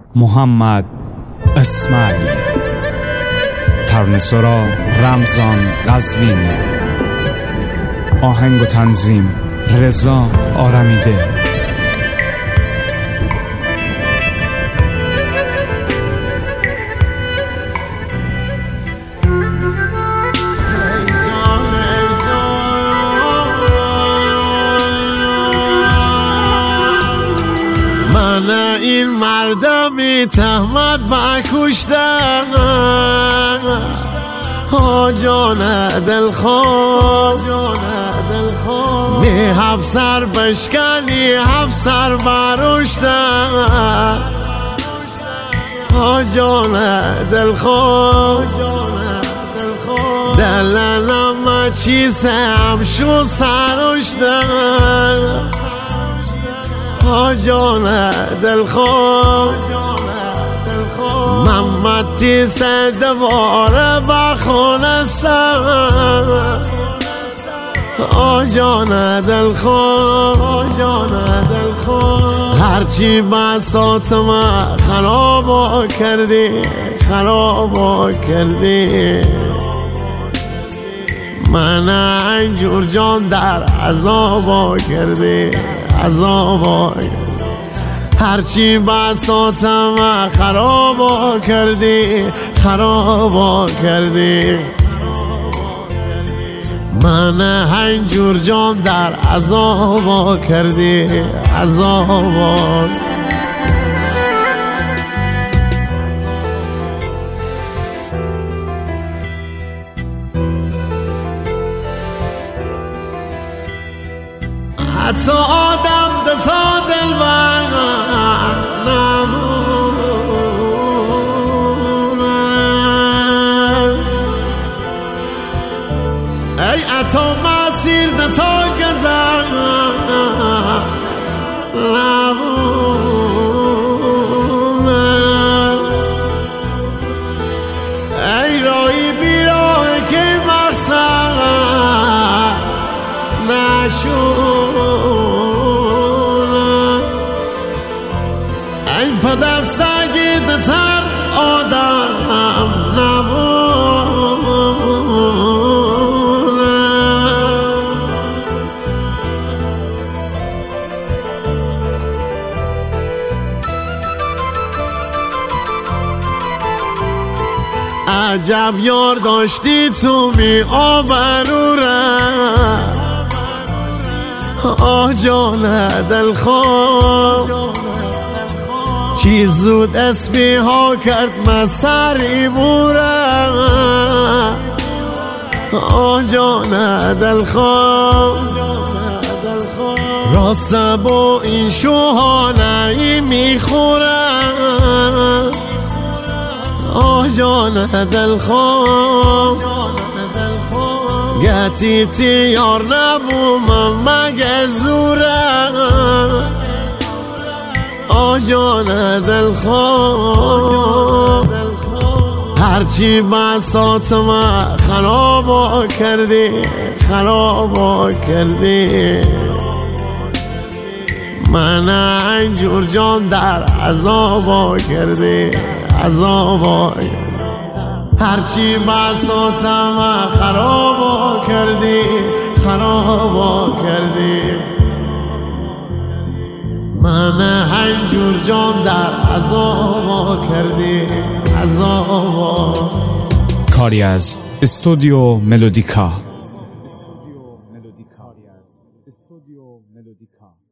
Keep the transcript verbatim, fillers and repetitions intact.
محمد اسماعیلی. ترانه‌سرا رمضان قزوینی. آهنگ و تنظیم رضا آرمیده. من این مردمی تهمت بکشتم، ها جان دلخواه بی هفت سر بشکنی هفت سر برشتم، ها جان دلخواه دلنم چیزم شو سرشتم، ها جان دلخواه محمد تیز دواره بخونستم، ها جان دلخواه هرچی بساط ما خرابا کردی خرابا کردی، من اینجور جان در عذابا کردی عذابا، هرچی بساطم خرابا کردی خرابا کردی، من اینجور جان در عذابا کردی عذابا. حتی آدم ده تا دل نمونه، ای عطا مسیر ده تا گذر نمونه، ای رایی بیراه که مقصد نشونه، این پدر سگیده تر آدم نمونه، عجب یار داشتی تو می آبروره، آه جان دلخواه چی زود اسمی ها کرد مسری موره، آه جان دلخواه راست با این شوهانه میخوره، آه جان دلخواه گتی تیار نبوم مگه زوره، آه جان دلخواه هرچی بساط ما خرابا کردی خرابا کردی، من اینجور جان در عذابا کردی عذابا، هرچی بساطم خرابا کردی خرابا کردی، من اینجور جان در عذابا کردی عذابا. کاری از استودیو ملودیکا.